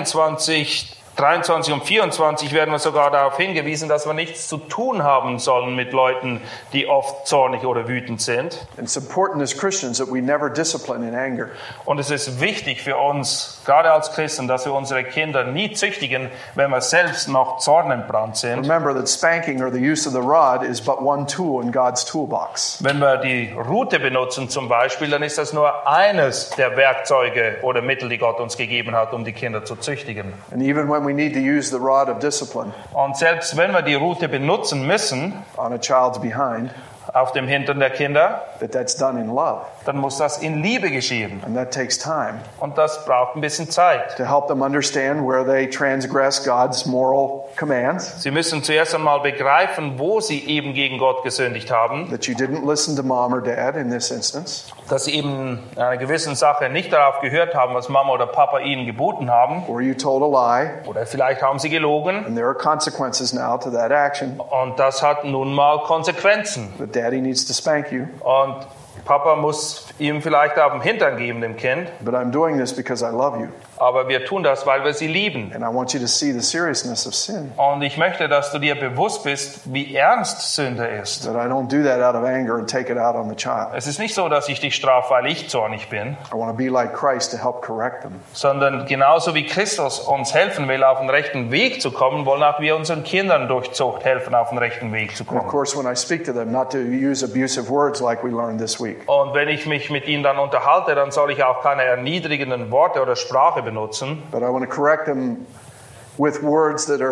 22, 23 und 24 werden wir sogar darauf hingewiesen, dass wir nichts zu tun haben sollen mit Leuten, die oft zornig oder wütend sind. It's important as Christians that we never discipline in anger. Und es ist wichtig für uns, gerade als Christen, dass wir unsere Kinder nie züchtigen, wenn wir selbst noch zornentbrannt sind. Remember that spanking or the use of the rod is but one tool in God's toolbox. Wenn wir die Rute benutzen zum Beispiel, dann ist das nur eines der Werkzeuge oder Mittel, die Gott uns gegeben hat, um die Kinder zu züchtigen. And even when we need to use the rod of discipline Und selbst wenn wir die Rute benutzen müssen, on a child's behind, auf dem Hintern der Kinder, that's done in love. dann muss das in Liebe geschehen. And that takes time Und das braucht ein bisschen Zeit. to help them understand where they transgress God's moral commands, Sie müssen zuerst einmal begreifen, wo sie eben gegen Gott gesündigt haben, that you didn't listen to mom or dad in this instance, dass sie eben in einer gewissen Sache nicht darauf gehört haben, was Mama oder Papa ihnen geboten haben, or you told a lie, oder vielleicht haben sie gelogen, and there are consequences now to that action, und das hat nun mal Konsequenzen. but daddy needs to spank you. Und Papa muss ihm vielleicht auf den Hintern geben, dem Kind, But I'm doing this because I love you, aber wir tun das, weil wir sie lieben. and I want you to see the seriousness of sin. Und ich möchte, dass du dir bewusst bist, wie ernst Sünde ist. That I don't do that out of anger and take it out on the child. Es ist nicht so, dass ich dich strafe, weil ich zornig bin, I want to be like Christ to help correct them. sondern genauso wie Christus uns helfen will, auf den rechten Weg zu kommen, wollen auch wir unseren Kindern durch Zucht helfen, auf den rechten Weg zu And of kommen. course, when I speak to them, not to use abusive words like we learned this week. Und wenn ich mich mit ihnen dann unterhalte, dann soll ich auch keine erniedrigenden Worte oder Sprache benutzen, But I want to correct them with words that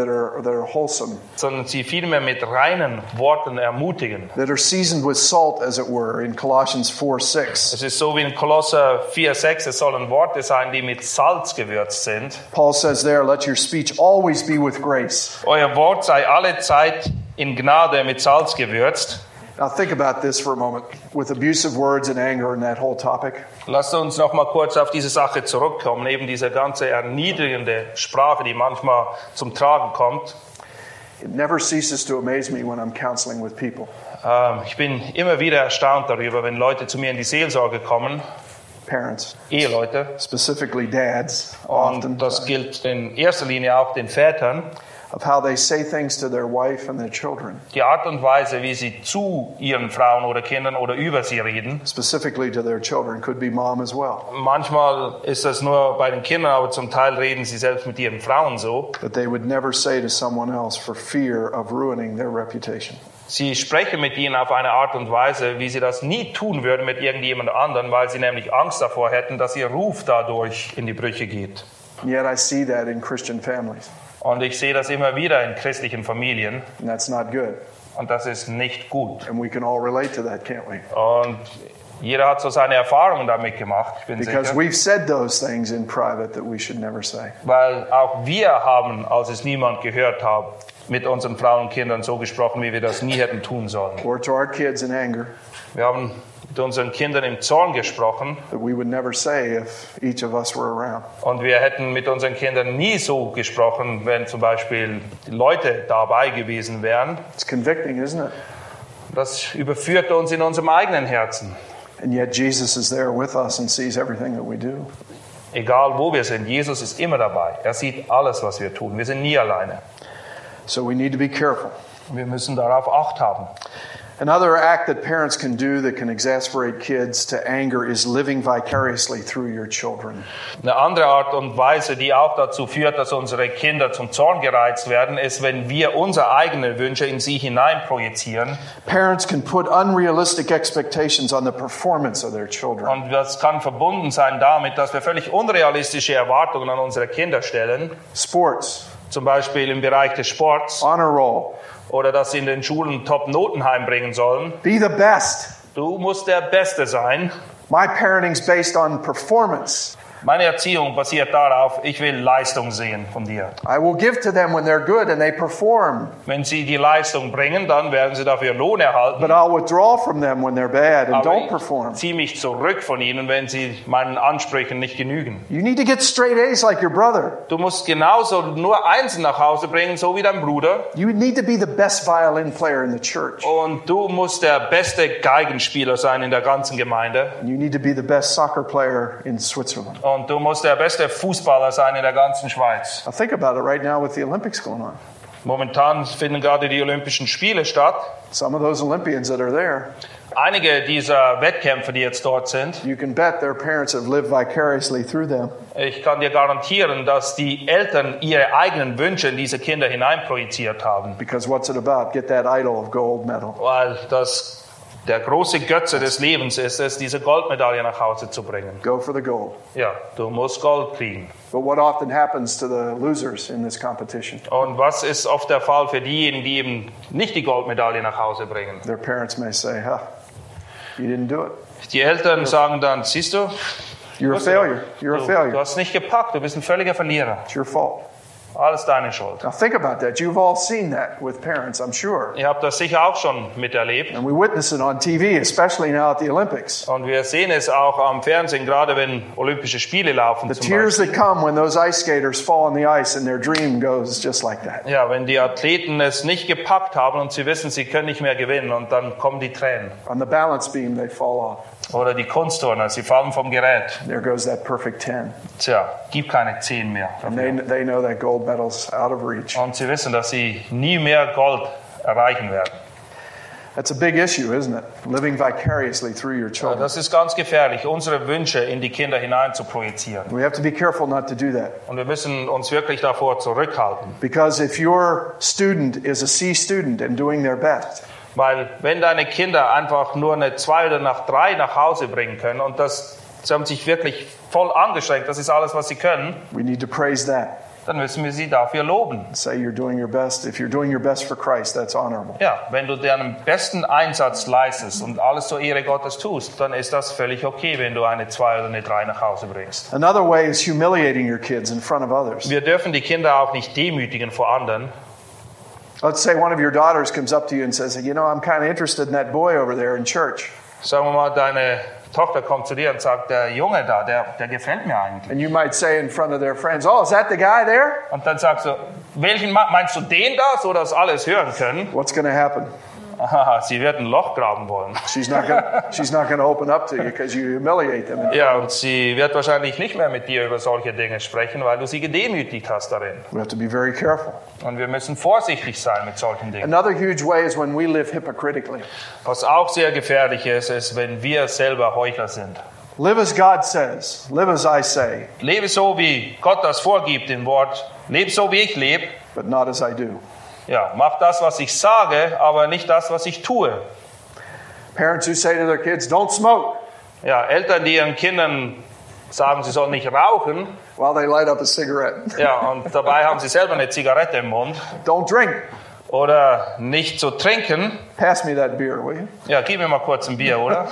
are wholesome, sondern sie vielmehr mit reinen Worten ermutigen. that are seasoned with salt, as it were, in Colossians 4:6. Es ist so wie in Kolosser 4,6, es sollen Worte sein, die mit Salz gewürzt sind. Paul says there, let your speech always be with grace. Euer Wort sei alle Zeit in Gnade mit Salz gewürzt. Now think about this for a moment, with abusive words and anger and that whole topic. Lasst uns noch mal kurz auf diese Sache zurückkommen, eben diese ganze erniedrigende Sprache, die manchmal zum Tragen kommt. It never ceases to amaze me when I'm counseling with people. Ich bin immer wieder erstaunt darüber, wenn Leute zu mir in die Seelsorge kommen, Parents, Eheleute, specifically dads, often, und das gilt in erster Linie auch den Vätern, of how they say things to their wife and their children, die Art und Weise, wie sie zu ihren Frauen oder Kindern oder über sie reden. specifically to their children, could be mom as well, Manchmal ist das nur bei den Kindern, aber zum Teil reden sie selbst mit ihren Frauen so. that they would never say to someone else for fear of ruining their reputation. Sie sprechen mit ihnen auf eine Art und Weise, wie sie das nie tun würden mit irgendjemand anderen, weil sie nämlich Angst davor hätten, dass ihr Ruf dadurch in die Brüche geht. And yet I see that in Christian families, Und ich sehe das immer wieder in christlichen Familien, and that's not good. und das ist nicht gut. And we can all relate to that, can't we? Und jeder hat so seine Erfahrungen damit gemacht, ich bin Because sicher. we've said those things in private that we should never say. Weil auch wir haben, als es niemand gehört hat, mit unseren Frauen und Kindern so gesprochen, wie wir das nie hätten tun sollen. Or to our kids in anger, Wir haben mit unseren Kindern im Zorn gesprochen, that we would never say if each of us were around. und wir hätten mit unseren Kindern nie so gesprochen, wenn zum Beispiel die Leute dabei gewesen wären. It's convicting, isn't it? Das überführt uns in unserem eigenen Herzen. And yet Jesus is there with us and sees everything that we do. Egal wo wir sind, Jesus ist immer dabei. Er sieht alles, was wir tun. Wir sind nie alleine. So we need to be careful. Wir müssen darauf Acht haben. Another act that parents can do that can exasperate kids to anger is living vicariously through your children. Eine andere Art und Weise, die auch dazu führt, dass unsere Kinder zum Zorn gereizt werden, ist, wenn wir unsere eigenen Wünsche in sie hineinprojizieren. Parents can put unrealistic expectations on the performance of their children. Und das kann verbunden sein damit, dass wir völlig unrealistische Erwartungen an unsere Kinder stellen. Sports, Zum Beispiel im Bereich des Sports. honor roll, Oder dass sie in den Schulen Top-Noten heimbringen sollen. be the best. Du musst der Beste sein. My parenting's based on performance. Meine Erziehung basiert darauf, ich will Leistung sehen von dir. I will give to them when they're good and they perform. Wenn sie die Leistung bringen, dann werden sie dafür Lohn erhalten. But I'll withdraw from them when they're bad and Aber don't ich perform. ziehe mich zurück von ihnen, wenn sie meinen Ansprüchen nicht genügen. You need to get straight A's like your brother. Du musst genauso nur Einsen nach Hause bringen, so wie dein Bruder. You need to be the best violin player in the church. Und du musst der beste Geigenspieler sein in der ganzen Gemeinde. You need to be the best soccer player in Switzerland. Und du musst der beste Fußballer sein in der ganzen Schweiz. Now think about it right now with the Olympics going on. Momentan finden gerade die Olympischen Spiele statt. Some of those Olympians that are there, Einige dieser Wettkämpfer, die jetzt dort sind, you can bet their parents have lived vicariously through them. ich kann dir garantieren, dass die Eltern ihre eigenen Wünsche in diese Kinder hineinprojiziert haben. Because what's it about? Get that idol of gold medal. Weil das der große Götze des Lebens ist es, diese Goldmedaille nach Hause zu bringen. Go for the gold. Ja, du musst Gold kriegen. But what often happens to the losers in this competition? Und was ist oft der Fall für diejenigen, die eben nicht die Goldmedaille nach Hause bringen? Their parents may say, huh, you didn't do it. Die Eltern sagen dann, siehst du, You're a failure. You're a du failure. hast nicht gepackt, du bist ein völliger Verlierer. It's your fault. Alles deine Schuld. Now think about that. You've all seen that with parents, I'm sure. Ihr habt das sicher auch schon miterlebt. And we witness it on TV, especially now at the Olympics. Und wir sehen es auch am Fernsehen, gerade wenn Olympische Spiele laufen. The Zum tears Beispiel. that come when those ice skaters fall on the ice and their dream goes just like that. Ja, wenn die Athleten es nicht gepackt haben und sie wissen, sie können nicht mehr gewinnen und dann kommen die Tränen. On the balance beam, they fall off. Oder die Kunstturner, sie fallen vom Gerät. There goes that perfect 10. Tja, gibt keine 10 mehr. And they know that gold medal's out of reach. Und sie wissen, dass sie nie mehr Gold erreichen werden. That's a big issue, isn't it? Living vicariously through your Ja, children. das ist ganz gefährlich, unsere Wünsche in die Kinder hinein zu projizieren. We have to be careful not to do that. Und wir müssen uns wirklich davor zurückhalten. Because if your student is a C student and doing their best, Weil wenn deine Kinder einfach nur eine 2 oder nach 3 nach Hause bringen können und sie haben sich wirklich voll angestrengt, das ist alles, was sie können, we need to praise that. dann müssen wir sie dafür loben. Say you're doing your best. If you're doing your best for Christ, that's honorable. Ja, wenn du deinen besten Einsatz leistest und alles zur Ehre Gottes tust, dann ist das völlig okay, wenn du eine 2 oder eine 3 nach Hause bringst. Another way is humiliating your kids in front of others. Wir dürfen die Kinder auch nicht demütigen vor anderen. Let's say one of your daughters comes up to you and says, you know, I'm kind of interested in that boy over there in church. Sagen wir mal, deine Tochter kommt zu dir und sagt, der Junge da, der gefällt mir eigentlich. And you might say in front of their friends, oh, is that the guy there? Und dann sagst du, welchen meinst du den da, so dass alle es hören können? What's going to happen? Aha, sie wird ein Loch graben wollen. She's not going to open up to you because you humiliate them. Ja, und sie wird wahrscheinlich nicht mehr mit dir über solche Dinge sprechen, weil du sie gedemütigt hast darin. We have to be very careful. Und wir müssen vorsichtig sein mit solchen Dingen. Another huge way is when we live hypocritically. Was auch sehr gefährlich ist, ist, wenn wir selber Heuchler sind. Live as God says. Live as I say, Lebe so, wie Gott das vorgibt im Wort. Lebe so, wie ich lebe. but not as I do. Ja, mach das, was ich sage, aber nicht das, was ich tue. Parents who say to their kids, don't smoke, Ja, Eltern, die ihren Kindern sagen, sie sollen nicht rauchen, while they light up a cigarette. ja, und dabei haben sie selber eine Zigarette im Mund. Don't drink. Oder nicht zu trinken. Pass me that beer, will you? Ja, gib mir mal kurz ein Bier, oder?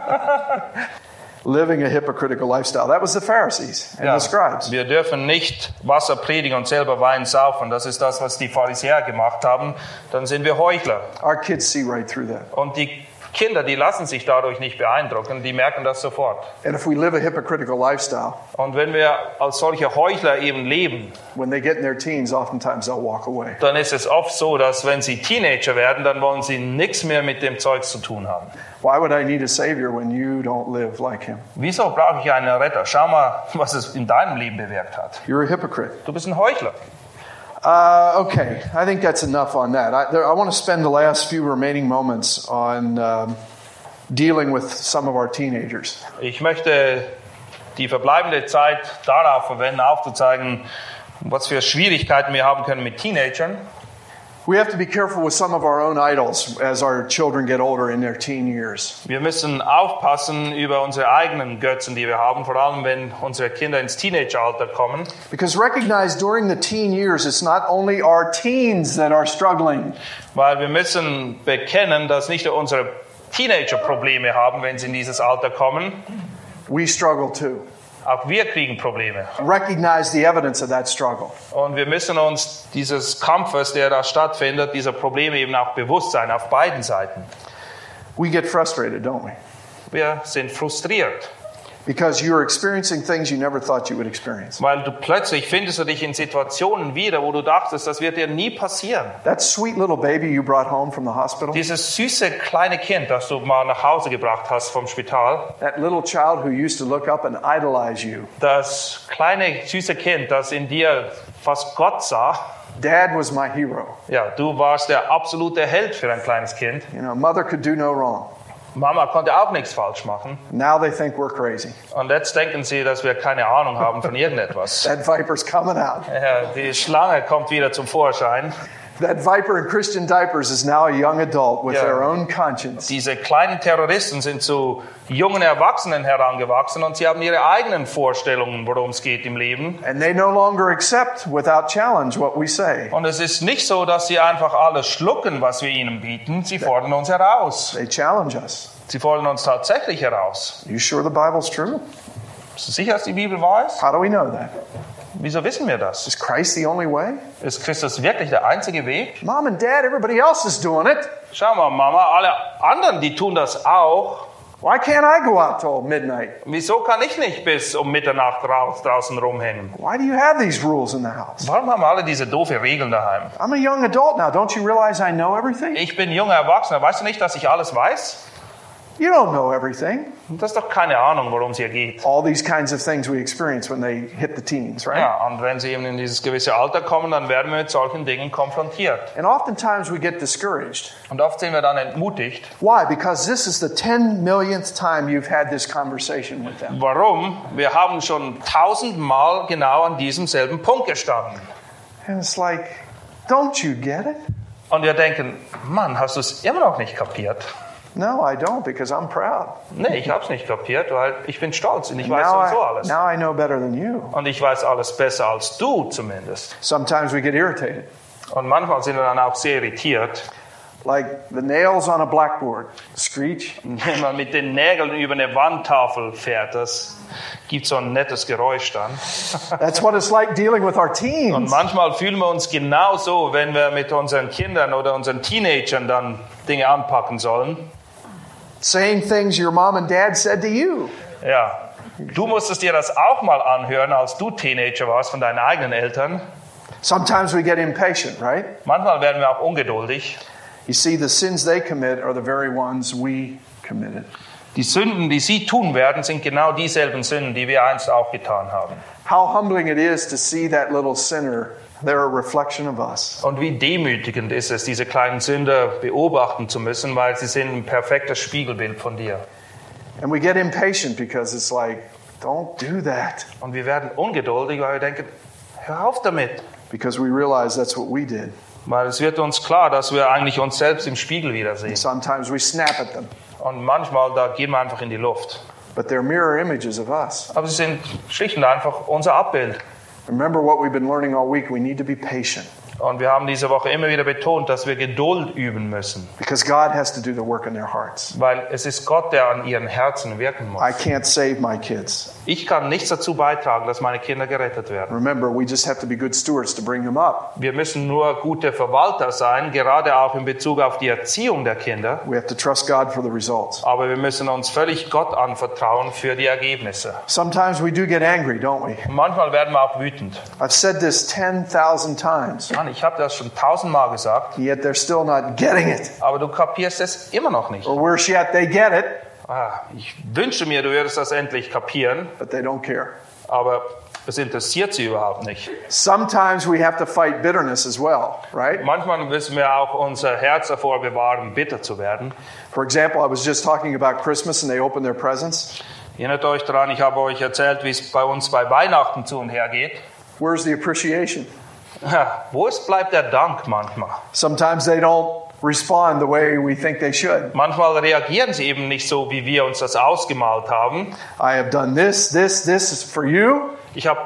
Living a hypocritical lifestyle. That was the Pharisees and the scribes. Wir dürfen nicht Wasser predigen und selber Wein saufen. Das ist das, was die Pharisäer gemacht haben. Dann sind wir Heuchler. Our kids see right through that. Und die Kinder, die lassen sich dadurch nicht beeindrucken. Die merken das sofort. And if we live a hypocritical lifestyle, Und wenn wir als solche Heuchler eben leben, when they get in their teens, oftentimes they'll walk away. dann ist es oft so, dass wenn sie Teenager werden, dann wollen sie nichts mehr mit dem Zeugs zu tun haben. Why would I need a savior when you don't live like him? Wieso brauche ich einen Retter? Schau mal, was es in deinem Leben bewirkt hat. You're a hypocrite. Du bist ein Heuchler. Okay, I think that's enough on that. I want to spend the last few remaining moments on dealing with some of our teenagers. Ich möchte die verbleibende Zeit darauf verwenden, aufzuzeigen, was für Schwierigkeiten wir haben können mit Teenagern. We have to be careful with some of our own idols as our children get older in their teen years. Wir müssen aufpassen über unsere eigenen Götzen, die wir haben, vor allem wenn unsere Kinder ins Teenageralter kommen. Because recognize during the teen years, it's not only our teens that are struggling. Weil wir müssen bekennen, dass nicht nur unsere Teenager Probleme haben, wenn sie in dieses Alter kommen. We struggle too. Auch wir kriegen Probleme. Recognize the evidence of that struggle. Und wir müssen uns dieses Kampfes, der da stattfindet, dieser Probleme eben auch bewusst sein, auf beiden Seiten. We get frustrated, don't we? Wir sind frustriert, Because you're experiencing things you never thought you would experience. weil du plötzlich findest du dich in Situationen wieder, wo du dachtest, das wird dir nie passieren. That sweet little baby you brought home from the hospital, Dieses süße kleine Kind, das du mal nach Hause gebracht hast vom Spital, that little child who used to look up and idolize you. das kleine süße Kind, das in dir fast Gott sah, Dad was my hero. ja, du warst der absolute Held für ein kleines Kind. You know, mother could do no wrong. Mama konnte auch nichts falsch machen. Now they think we're crazy. Und jetzt denken sie, dass wir keine Ahnung haben von irgendetwas. That viper's coming out. Ja, die Schlange kommt wieder zum Vorschein. That viper in Christian diapers is now a young adult with Yeah. their own conscience. Diese kleinen Terroristen sind zu jungen Erwachsenen herangewachsen und sie haben ihre eigenen Vorstellungen, worum es geht im Leben. And they no longer accept without challenge what we say. Und es ist nicht so, dass sie einfach alles schlucken, was wir ihnen bieten. Sie fordern uns heraus. They challenge us. Sie fordern uns tatsächlich heraus. You sure the Bible's true? Bist du sicher, dass die Bibel wahr ist? How do we know that? Wieso wissen wir das? Is Christ the only way? Ist Christus wirklich der einzige Weg? Mom and Dad, everybody else is doing it. Schau mal, Mama, alle anderen, die tun das auch. Why can't I go out till midnight? Wieso kann ich nicht bis um Mitternacht draußen rumhängen? Why do you have these rules in the house? Warum haben alle diese doofe Regeln daheim? I'm a young adult now. Don't you realize I know everything? Ich bin junger Erwachsener. Weißt du nicht, dass ich alles weiß? You don't know everything. Das ist doch keine Ahnung, worum es hier geht. All these kinds of things we experience when they hit the teens, right? Ja, und wenn sie eben in dieses gewisse Alter kommen, dann werden wir mit solchen Dingen konfrontiert. And oftentimes we get discouraged. Und oft sind wir dann entmutigt. Why? Because this is the 10 millionth time you've had this conversation with them. Warum? Wir haben schon 1000-mal genau an diesem selben Punkt gestanden. And it's like, don't you get it? Und wir denken, Mann, hast du es immer noch nicht kapiert? No, I don't, because I'm proud. Nee, ich habe es nicht kapiert, weil ich bin stolz und ich weiß Now sowieso alles. now I know better than you. Und ich weiß alles besser als du zumindest. Sometimes we get irritated. Und manchmal sind wir dann auch sehr irritiert. Like the nails on a blackboard. Screech. Wenn man mit den Nägeln über eine Wandtafel fährt, das gibt so ein nettes Geräusch dann. That's what it's like dealing with our Und teens. manchmal fühlen wir uns genauso, wenn wir mit unseren Kindern oder unseren Teenagern dann Dinge anpacken sollen. Saying things your mom and dad said to you. Ja, du musstest dir das auch mal anhören, als du Teenager warst von deinen eigenen Eltern. Sometimes we get impatient, right? Manchmal werden wir auch ungeduldig. You see, the sins they commit are the very ones we committed. Die Sünden, die sie tun werden, sind genau dieselben Sünden, die wir einst auch getan haben. How humbling it is to see that little sinner. They're a reflection of us. Und wie demütigend ist es, diese kleinen Sünder beobachten zu müssen, weil sie sind ein perfektes Spiegelbild von dir. And we get impatient because it's like, don't do that. Und wir werden ungeduldig, weil wir denken, hör auf damit. Because we realize that's what we did. Weil es wird uns klar, dass wir eigentlich uns selbst im Spiegel wiedersehen. Sometimes we snap at them. Und manchmal, da gehen wir einfach in die Luft. But they're mirror images of us. Aber sie sind schlicht und einfach unser Abbild. Remember what we've been learning all week. We need to be patient. Und wir haben diese Woche immer wieder betont, dass wir Geduld üben müssen. Because God has to do the work in their hearts. Weil es ist Gott, der an ihren Herzen wirken muss. I can't save my kids. Ich kann nichts dazu beitragen, dass meine Kinder gerettet werden. Remember, we just have to be good stewards to bring them up. Wir müssen nur gute Verwalter sein, gerade auch in Bezug auf die Erziehung der Kinder. We have to trust God for the results. Aber wir müssen uns völlig Gott anvertrauen für die Ergebnisse. Sometimes we do get angry, don't we? Und manchmal werden wir auch wütend. I've said this 10,000 times, Mann, ich habe das schon 1000-mal gesagt, yet they're still not getting it. aber du kapierst es immer noch nicht. Or worse yet, they get it, Ich wünsche mir, du würdest das endlich kapieren, but they don't care. aber es interessiert sie überhaupt nicht. Sometimes we have to fight bitterness as well, right? Manchmal müssen wir auch unser Herz davor bewahren, bitter zu werden. For example, I was just talking about Christmas and they open their presents. Erinnert euch daran, ich habe euch erzählt, wie es bei uns bei Weihnachten zu und her geht. Where's the appreciation? Bleibt der Dank manchmal? Sometimes they don't respond the way we think they should. Manchmal reagieren sie eben nicht so, wie wir uns das ausgemalt haben. I have done this is for you. Ich habe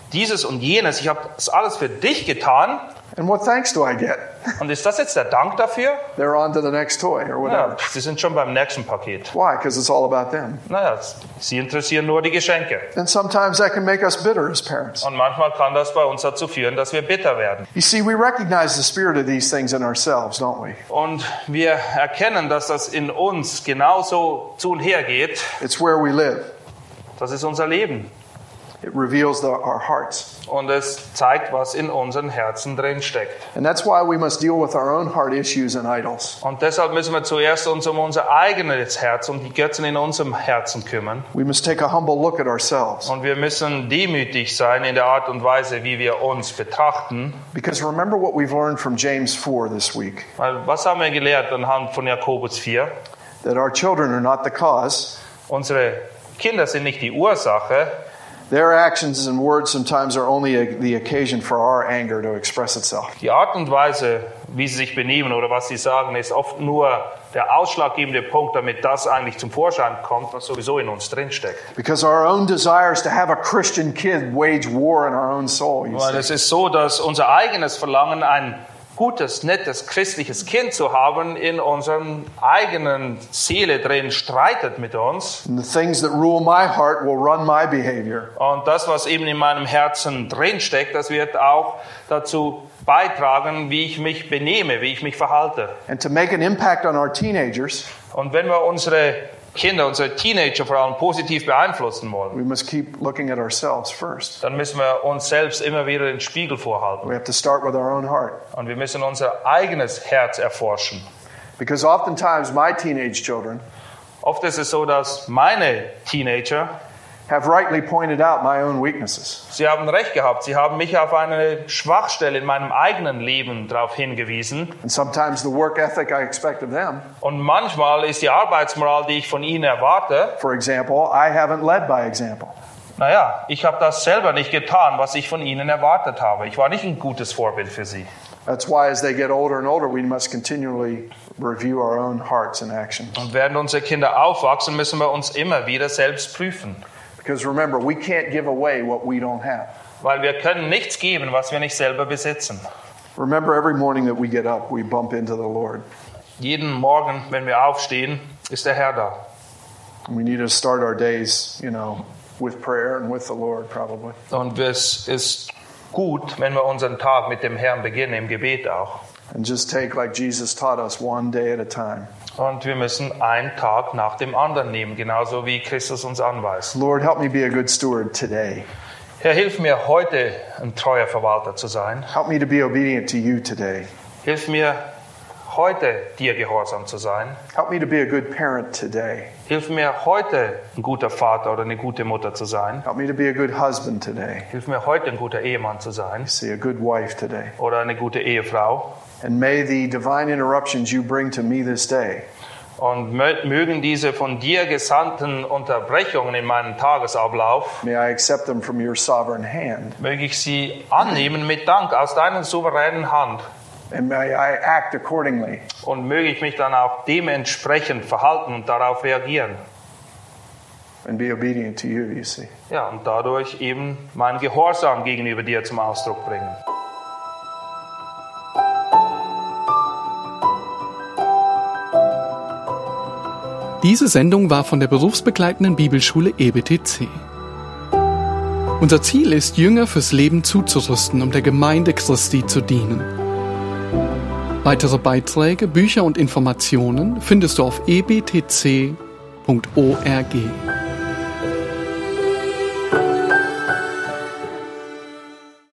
dieses und jenes, ich habe das alles für dich getan. And what thanks do I get? Und ist das jetzt der Dank dafür? They're on to the next toy or whatever. Ja, sie sind schon beim nächsten Paket. Why? Because it's all about them. Naja, sie interessieren nur die Geschenke. And sometimes that can make us bitter as parents. Und manchmal kann das bei uns dazu führen, dass wir bitter werden. You see, we recognize the spirit of these things in ourselves, don't we? Und wir erkennen, dass das in uns genauso zu und her geht. It's where we live. Das ist unser Leben. It reveals our hearts. Und es zeigt, was in unseren Herzen drin steckt. And that's why we must deal with our own heart issues and idols. Und deshalb müssen wir zuerst uns um unser eigenes Herz, um die Götzen in unserem Herzen kümmern. We must take a humble look at ourselves. Und wir müssen demütig sein in der Art und Weise, wie wir uns betrachten. Because remember what we've learned from James 4 this week. Weil was haben wir gelernt anhand von Jakobus 4? That our children are not the cause. Unsere Kinder sind nicht die Ursache. Their actions and words sometimes are only the occasion for our anger to express itself. Die Art und Weise, wie sie sich benehmen oder was sie sagen, ist oft nur der ausschlaggebende Punkt, damit das eigentlich zum Vorschein kommt, was sowieso in uns drinsteckt. Because our own desires to have a Christian kid wage war in our own soul. Weil es ist so, dass unser eigenes Verlangen, ein gutes, nettes, christliches Kind zu haben, in unserem eigenen Seele drin streitet mit uns. And the things that rule my heart will run my behavior. Und das, was eben in meinem Herzen drinsteckt, das wird auch dazu beitragen, wie ich mich benehme, wie ich mich verhalte. And to make an impact on our teenagers, Und wenn wir unsere Kinder, unsere Teenager vor allem positiv beeinflussen wollen, we must keep looking at ourselves first. dann müssen wir uns selbst immer wieder den Spiegel vorhalten. We have to start with our own heart. Und wir müssen unser eigenes Herz erforschen. Because oftentimes my teenage children Oft ist es so, dass meine Teenager, have rightly pointed out my own weaknesses. sie haben recht gehabt, sie haben mich auf eine Schwachstelle in meinem eigenen Leben darauf hingewiesen. And sometimes the work ethic I expect of them. Und manchmal ist die Arbeitsmoral, die ich von ihnen erwarte, For example, I haven't led by example. naja, ich habe das selber nicht getan, was ich von ihnen erwartet habe. Ich war nicht ein gutes Vorbild für sie. That's why as they get older and older, we must continually review our own hearts and actions. Und während unsere Kinder aufwachsen, müssen wir uns immer wieder selbst prüfen. Because remember, we can't give away what we don't have. Weil wir können nichts geben, was wir nicht selber besitzen. Remember, every morning that we get up, we bump into the Lord. Jeden Morgen, wenn wir aufstehen, ist der Herr da. We need to start our days, with prayer and with the Lord, probably. Und es ist gut, wenn wir unseren Tag mit dem Herrn beginnen, im Gebet auch. And just take, like Jesus taught us, one day at a time. Und wir müssen einen Tag nach dem anderen nehmen, genauso wie Christus uns anweist. Lord, help me be a good steward today. Herr, hilf mir heute, ein treuer Verwalter zu sein. Help me to be obedient to you today. Hilf mir heute, dir gehorsam zu sein. Help me to be a good parent today. Hilf mir heute, ein guter Vater oder eine gute Mutter zu sein. Help me to be a good husband today. Hilf mir heute, ein guter Ehemann zu sein See, a good wife today. oder eine gute Ehefrau. And may the divine interruptions you bring to me this day Und mögen diese von dir gesandten Unterbrechungen in meinem Tagesablauf, may I accept them from your sovereign hand, möge ich sie annehmen mit Dank aus deiner souveränen Hand. and may I act accordingly. Und möge ich mich dann auch dementsprechend verhalten und darauf reagieren. And be obedient to you, you see. Ja, und dadurch eben meinen Gehorsam gegenüber dir zum Ausdruck bringen. Diese Sendung war von der berufsbegleitenden Bibelschule EBTC. Unser Ziel ist, Jünger fürs Leben zuzurüsten, um der Gemeinde Christi zu dienen. Weitere Beiträge, Bücher und Informationen findest du auf ebtc.org.